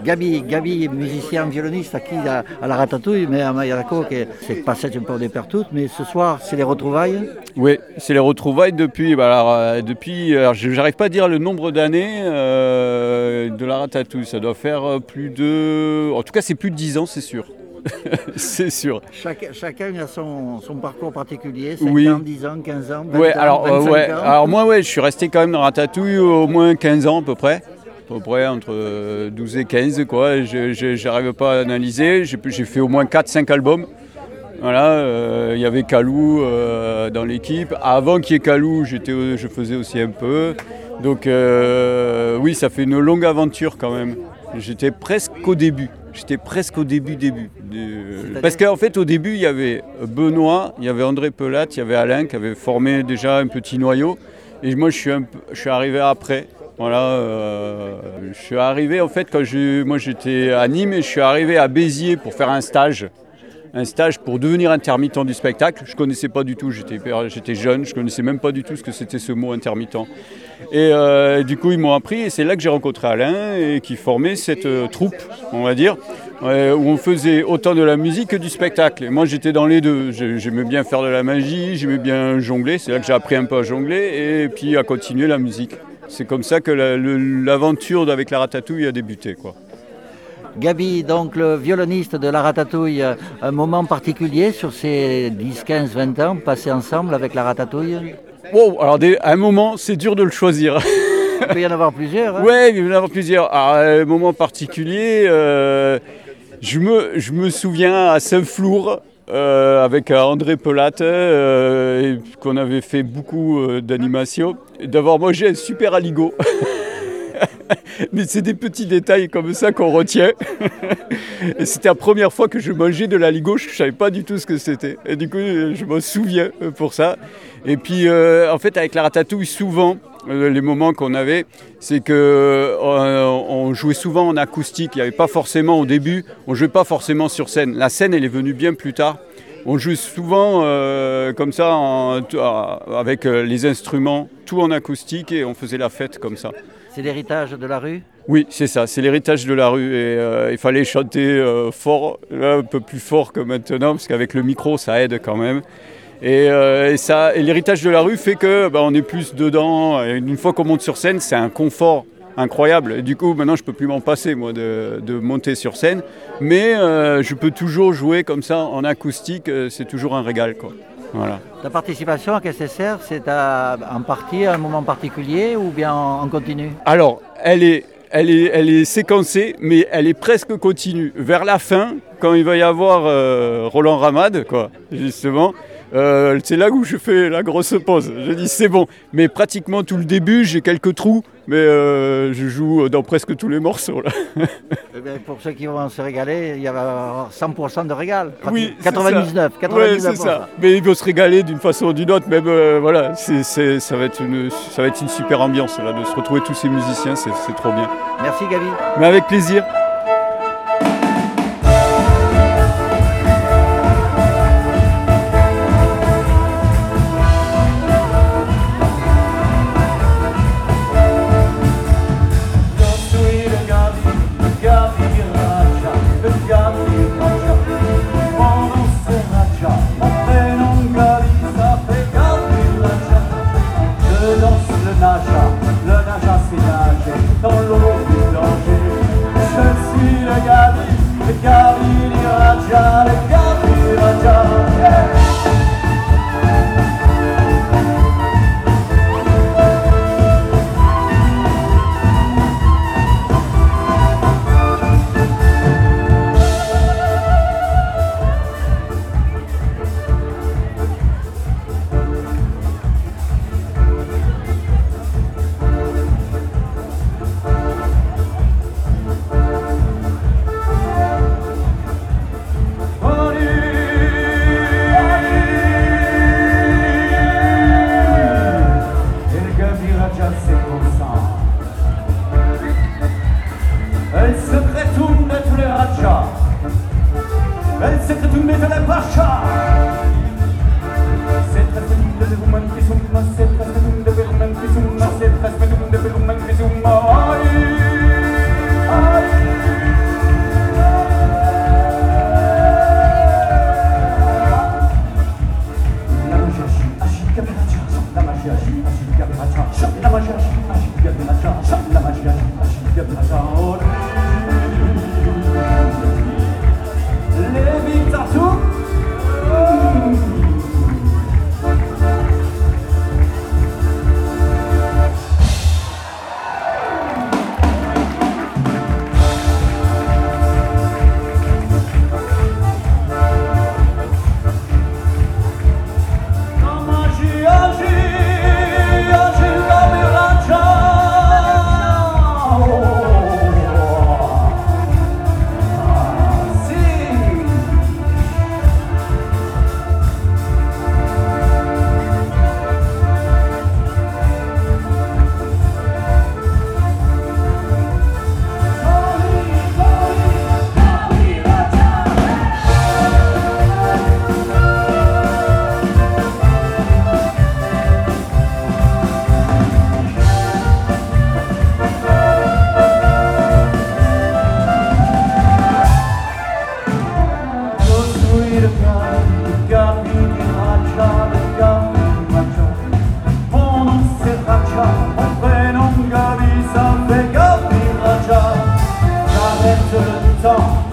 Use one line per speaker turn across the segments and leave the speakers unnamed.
Gabi, musicien, violoniste, acquis à la Ratatouille, mais à Mayalaco, c'est passé un peu des pertes, mais ce soir, c'est les retrouvailles.
Oui, c'est les retrouvailles depuis, alors, j'arrive pas à dire le nombre d'années de la Ratatouille. Ça doit faire en tout cas, c'est plus de 10 ans, c'est sûr. C'est sûr.
Chacun a son parcours particulier, 5
oui.
ans, 10 ans, 15 ans, 20
ouais,
ans, 25 ans.
Alors moi, je suis resté quand même dans Ratatouille au moins 15 ans à peu près. Entre 12 et 15, quoi. Je n'arrive pas à analyser. J'ai fait au moins 4-5 albums. Voilà, y avait Kalou dans l'équipe. Avant qu'il y ait Kalou, je faisais aussi un peu. Donc oui, ça fait une longue aventure quand même. J'étais presque au début. Parce qu'en fait, au début, il y avait Benoît, il y avait André Pelat, il y avait Alain qui avait formé déjà un petit noyau. Et moi, je suis arrivé après. Voilà, je suis arrivé en fait moi j'étais à Nîmes et je suis arrivé à Béziers pour faire un stage pour devenir intermittent du spectacle. Je connaissais pas du tout, j'étais jeune, je connaissais même pas du tout ce que c'était ce mot intermittent. Et du coup ils m'ont appris et c'est là que j'ai rencontré Alain et qui formait cette troupe, on va dire, où on faisait autant de la musique que du spectacle. Et moi j'étais dans les deux, j'aimais bien faire de la magie, j'aimais bien jongler, c'est là que j'ai appris un peu à jongler et puis à continuer la musique. C'est comme ça que l'aventure avec la Ratatouille a débuté, quoi.
Gabi, donc le violoniste de la Ratatouille, un moment particulier sur ces 10, 15, 20 ans passés ensemble avec la Ratatouille?
Wow, alors un moment, c'est dur de le choisir.
Il peut y en avoir plusieurs. Hein.
Oui, il peut y en avoir plusieurs. Alors, un moment particulier, je me souviens à Saint-Flour, avec André Pelat, qu'on avait fait beaucoup d'animations, d'avoir mangé un super aligot. Mais c'est des petits détails comme ça qu'on retient. Et c'était la première fois que je mangeais de l'aligot, je ne savais pas du tout ce que c'était. Et du coup, je m'en souviens pour ça. Et puis, en fait, avec la Ratatouille, souvent, les moments qu'on avait, c'est qu'on jouait souvent en acoustique. Il n'y avait pas forcément au début, on ne jouait pas forcément sur scène. La scène, elle est venue bien plus tard. On jouait souvent comme ça, avec les instruments, tout en acoustique, et on faisait la fête comme ça.
C'est l'héritage de la rue ?
Oui, c'est ça, c'est l'héritage de la rue. Et il fallait chanter fort, là, un peu plus fort que maintenant, parce qu'avec le micro, ça aide quand même. Et l'héritage de la rue fait qu'on est plus dedans. Et une fois qu'on monte sur scène, c'est un confort incroyable. Et du coup, maintenant, je ne peux plus m'en passer, moi, de monter sur scène. Mais je peux toujours jouer comme ça en acoustique. C'est toujours un régal, quoi. Voilà.
Ta participation à KSSR, c'est en partie à un moment particulier ou bien en continu ?
Alors, elle est séquencée, mais elle est presque continue. Vers la fin, quand il va y avoir Roland Ramade, quoi, justement, c'est là où je fais la grosse pause. Je dis c'est bon, mais pratiquement tout le début, j'ai quelques trous, mais je joue dans presque tous les morceaux là.
Eh bien, pour ceux qui vont se régaler, il y va 100% de régal.
Oui,
99.
Ouais, c'est ça. Mais ils vont se régaler d'une façon ou d'une autre. Même voilà, ça va être une super ambiance là, de se retrouver tous ces musiciens, c'est trop bien.
Merci Gabi.
Mais avec plaisir.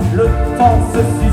le temps se suit.